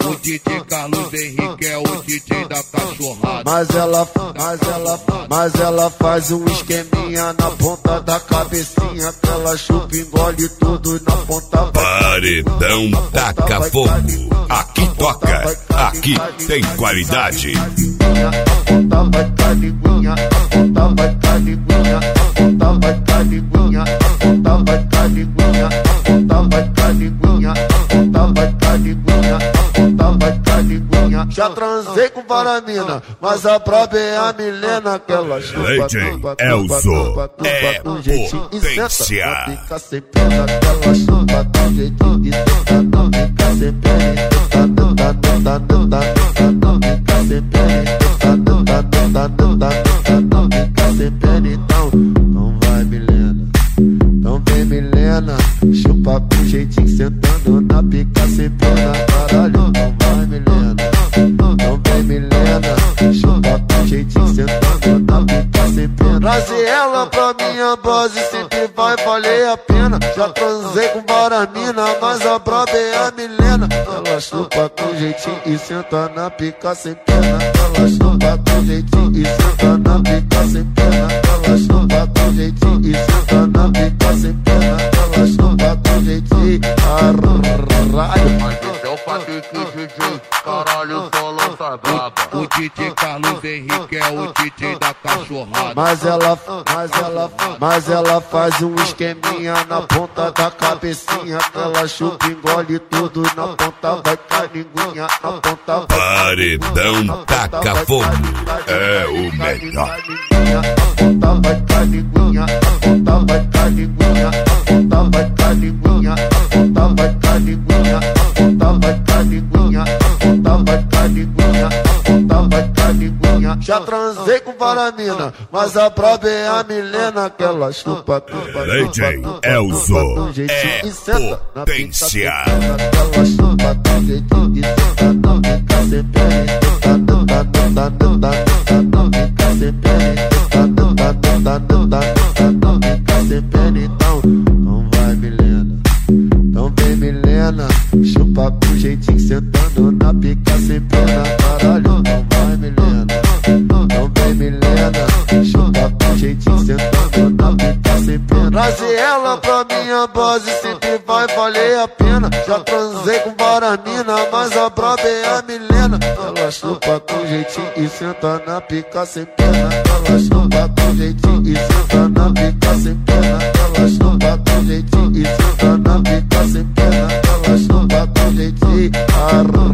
O DJ Carlos Henrique é o DJ da cachorrada. Mas ela faz um esqueminha na ponta da cabecinha, que ela chupa, engole tudo na ponta. Paredão taca fogo. Aqui toca, aqui tem qualidade. A ponta vai caliguinha, a ponta vai caliguinha, a ponta vai caliguinha, a ponta vai caliguinha, a ponta vai caliguinha, a ponta vai caliguinha, a ponta vai caliguinha. Já transei com varamina, mas a prova é a Milena, que ela chupa, DJ Elzo é potência. Fica sem pena, que ela chupa do jeitinho e senta, não fica sem pena, não fica sem pena. Não fica sem pena, então não vai, Milena. Então vem, Milena, chupa com jeitinho, sentando na pica sem pena. Caralho, não vai, Milena. Então vem, Milena, chupa com jeitinho, sentando na pica sem pena. Trazer ela pra minha base sempre vai valer a pena. Já transei com varamina, mas a prova é a Milena. Ela chupa com jeitinho e senta na pica sem pena. Ela chupa com jeitinho e senta na pica sem pena. Ela chupa com jeitinho e senta na pica sem pena. Ela chupa com jeitinho. Caralho, mas esse é o Patrick DJ, caralho, só lança braba. O DJ Carlos Henrique é o DJ da cachorrada. Mas ela faz um esqueminha na ponta da cabecinha, que ela chupa, engole tudo na ponta, vai caliguinha, na ponta vai. Paredão taca fogo é o melhor. A ponta vai caliguinha, a ponta vai caliguinha, a ponta vai caliguinha, a ponta vai caliguinha, a ponta vai caliguinha, a ponta vai caliguinha, a ponta vai caliguinha. Já transei com varamina, mas a prova é a Milena, que ela chupa, DJ Elzo é potência. Ela chupa do jeitinho e senta, não fica sem pena, não fica sem pena, não fica sem pena, então não vai, Milena. Então vem, Milena, chupa com jeitinho, sentando na pica sem pena. Caralho, não vai, Milena. Então vem, Milena, chupa com jeitinho, sentando na pica sem pena. Trazer ela pra minha base sempre vai valer a pena. Já transei com varamina, mas a prova é a Milena. Ela chupa com jeitinho e senta na pica sem pena. Ela chupa com jeitinho e senta na pica sem pena. Ela chupa com jeitinho e senta na pica sem pena. Ela chupa com jeitinho.